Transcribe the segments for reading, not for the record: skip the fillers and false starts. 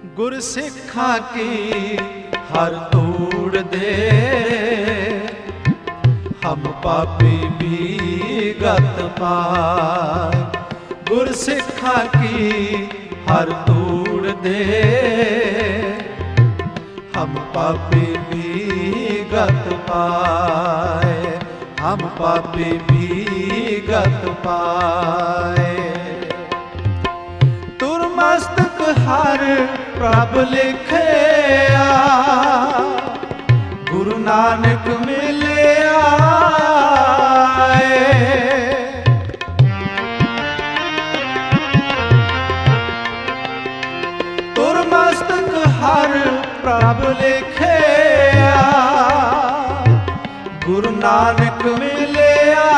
ਗੁਰ ਸਿੱਖਾਂ ਕੀ ਹਰ ਧੂੜ ਦੇ, ਹਮ ਪਾਪੀ ਵੀ ਗਤ ਪਾਏ। ਗੁਰ ਸਿੱਖਾਂ ਕੀ ਹਰ ਧੂੜ ਦੇ, ਹਮ ਪਾਪੀ ਵੀ ਗਤ ਪਾਏ। ਹਮ ਪਾਪੀ ਵੀ ਗਤ ਪਾਏ। ਤੁਰ ਮਸਤਕ ਹਰ ਪ੍ਰਭ ਲਿਖਿਆ, ਗੁਰੂ ਨਾਨਕ ਮਿਲਿਆ ਏ। ਤੁਰ ਮਸਤਕ ਹਰ ਪ੍ਰਭ ਲਿਖਿਆ, ਗੁਰੂ ਨਾਨਕ ਮਿਲਿਆ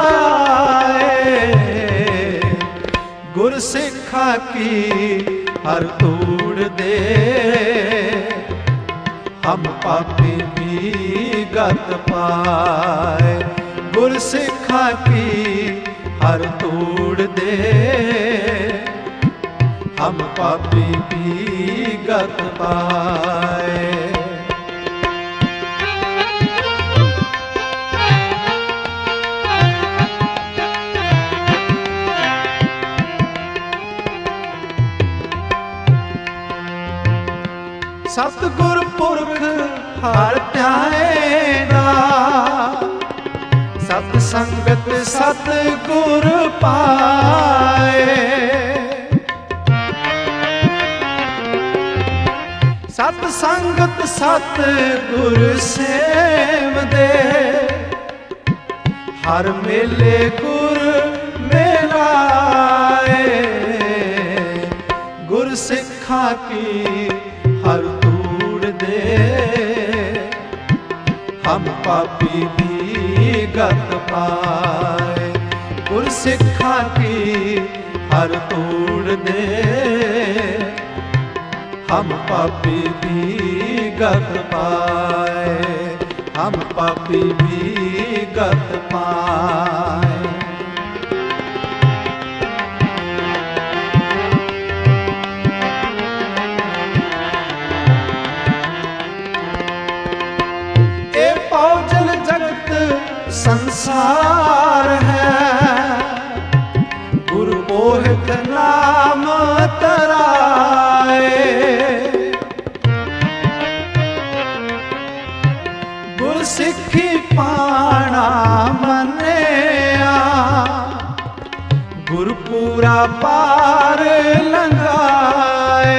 ਏ। ਗੁਰ ਸਿੱਖਾਂ ਕੀ ਹਰ ਧੂੜ ਦੇ, ਹਮ ਪਾਪੀ ਵੀ ਗਤ ਪਾਏ। ਗੁਰ ਸਿੱਖਾਂ ਕੀ ਹਰ ਧੂੜ ਦੇ, ਹਮ ਪਾਪੀ ਵੀ ਗਤ ਪਾਏ। ਸਤਿਗੁਰ ਪੁਰਖ ਹਰ ਧਿਆਏਗਾ, ਸਤ ਸੰਗਤ ਸਤਿਗੁਰ ਪਾਏ। ਸਤ ਸੰਗਤ ਸਤਿਗੁਰ ਸੇਵਦੇ, ਹਰ ਮੇਲੇ ਗੁਰ ਮਿਲਾਏ। ਗੁਰ ਸਿੱਖਾਂ ਕੀ ਹਰ ਧੂੜ ਦੇ, ਹਮ ਪਾਪੀ ਵੀ ਗਤ ਪਾਏ। ਗੁਰ ਸਿੱਖਾਂ ਕੀ ਹਰ ਧੂੜ ਦੇ, ਹਮ ਪਾਪੀ ਵੀ ਗਤ ਪਾਏ। ਹਮ ਪਾਪੀ ਵੀ ਗਤ ਪਾਏ। ਸੰਸਾਰ ਹੈ, ਗੁਰ ਮੋਹਿਤ ਨਾਮ ਤਰਾਏ। ਗੁਰ ਸਿੱਖੀ ਪਾਣਾ ਮੰਨਿਆ, ਗੁਰ ਪੂਰਾ ਪਾਰ ਲੰਘਾਏ।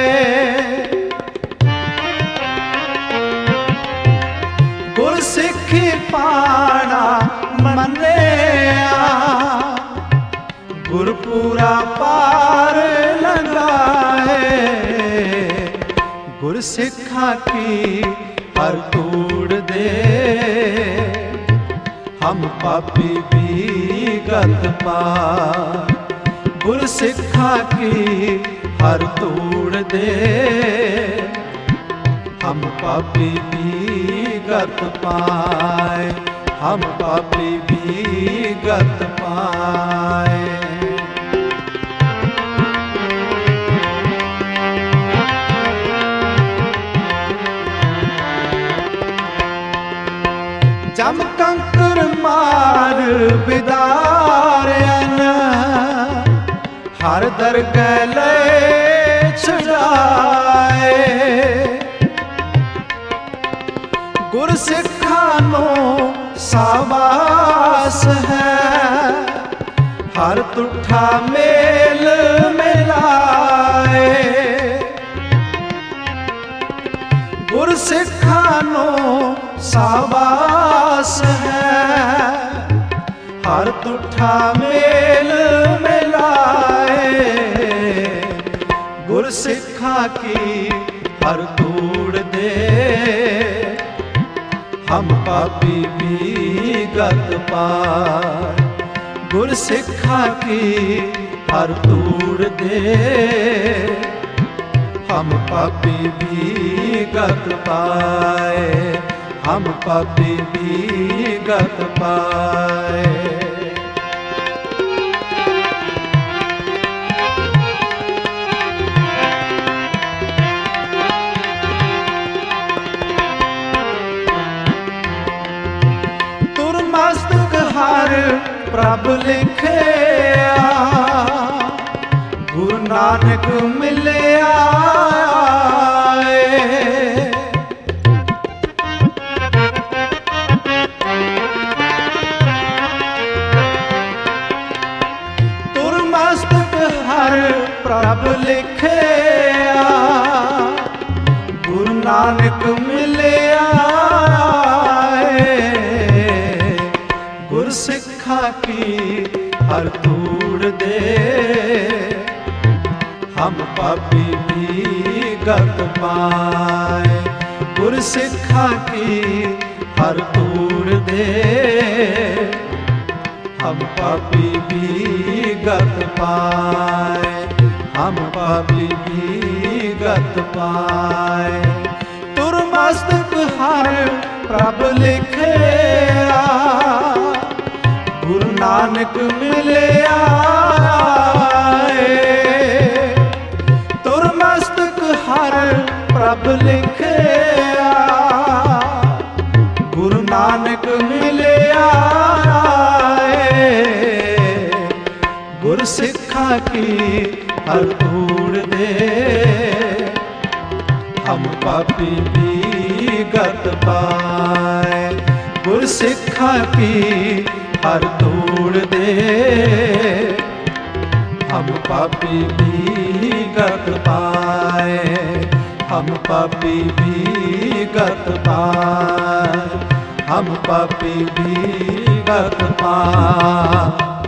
ਗੁਰ ਸਿੱਖੀ ਪਾਣਾ ਮੰਨਿਆ, ਗੁਰ ਪੂਰਾ ਪਾਰ ਲੰਘਾਏ। ਗੁਰ ਸਿੱਖਾਂ ਕੀ ਹਰ ਧੂੜ ਦੇ, ਹਮ ਪਾਪੀ ਵੀ ਗਤ ਪਾਏ। ਗੁਰ ਸਿੱਖਾਂ ਕੀ ਹਰ ਧੂੜ ਦੇ, ਹਮ ਪਾਪੀ ਵੀ ਗਤ ਪਾਏ। ਹਮ ਪਾਪੀ ਵੀ ਗਤ ਪਾਏ। ਜਮ ਕੰਕਰ ਮਾਰ ਬਿਦਾਰਿਆਨ, ਹਰ ਦਰਗਹਿ ਲੈ ਛੁਡਾਏ। ਗੁਰ ਸਿੱਖਾਂ ਨੂੰ ਸਾਬਾਸ ਹੈ, ਹਰ ਤੁਠਾ ਮੇਲ ਮਿਲਾਏ। ਗੁਰ ਸਿੱਖਾਂ ਨੂੰ ਸਾਬਾਸ ਹੈ, ਹਰ ਤੁਠਾ ਮੇਲ ਮਿਲਾਏ। ਗੁਰ ਸਿੱਖਾਂ ਕੀ ਹਰ ਧੂੜ ਦੇ, ਹਮ ਪਾਪੀ ਵੀ ਗਤ ਪਾਏ। ਗੁਰ ਸਿੱਖਾਂ ਕੀ ਹਰ ਧੂੜ ਦੇ, ਹਮ ਪਾਪੀ ਵੀ ਗਤ ਪਾਏ। ਹਮ ਪਾਪੀ ਵੀ ਗਤ ਪਾਏ। ਪ੍ਰਭ ਲਿਖਿਆ, ਗੁਰੂ ਨਾਨਕ ਮਿਲਿਆ ਏ। ਤੁਰ ਮਸਤਕ ਹਰ ਪ੍ਰਭ ਲਿਖਿਆ, ਗੁਰੂ ਨਾਨਕ ਮਿਲਿਆ ਏ। ਗੁਰ ਸਿੱਖਾ ਕੀ ਹਰ ਧੂੜ ਦੇ, ਹਮ ਪਾਪੀ ਵੀ ਗਤ ਪਾਏ। ਗੁਰ ਸਿੱਖਾ ਕੀ ਹਰ ਧੂੜ ਦੇ, ਹਮ ਪਾਪੀ ਵੀ ਗਤ ਪਾਏ। ਹਮ ਪਾਪੀ ਵੀ ਗਤ ਪਾਏ। ਤੁਰ ਮਸਤਕ ਹਰ ਪ੍ਰਭ ਲਿਖਿਆ, ਗੁਰੂ ਨਾਨਕ ਮਿਲਿਆ ਏ। ਤੁਰ ਮਸਤਕ ਹਰ ਪ੍ਰਭ ਲਿਖਿਆ, ਗੁਰੂ ਨਾਨਕ ਮਿਲਿਆ ਏ। ਗੁਰ ਸਿੱਖਾ ਕੀ ਹਰ ਧੂੜ ਦੇ, ਹਮ ਪਾਪੀ ਵੀ ਗਤ ਪਾਏ। ਗੁਰ ਸਿੱਖਾ ਕੀ ਹਰ ਧੂੜ ਦੇ, ਹਮ ਪਾਪੀ ਵੀ ਗਤ ਪਾਏ। ਹਮ ਪਾਪੀ ਵੀ ਗਤ ਪਾਏ। ਹਮ ਪਾਪੀ ਵੀ ਗਤ ਪਾਏ।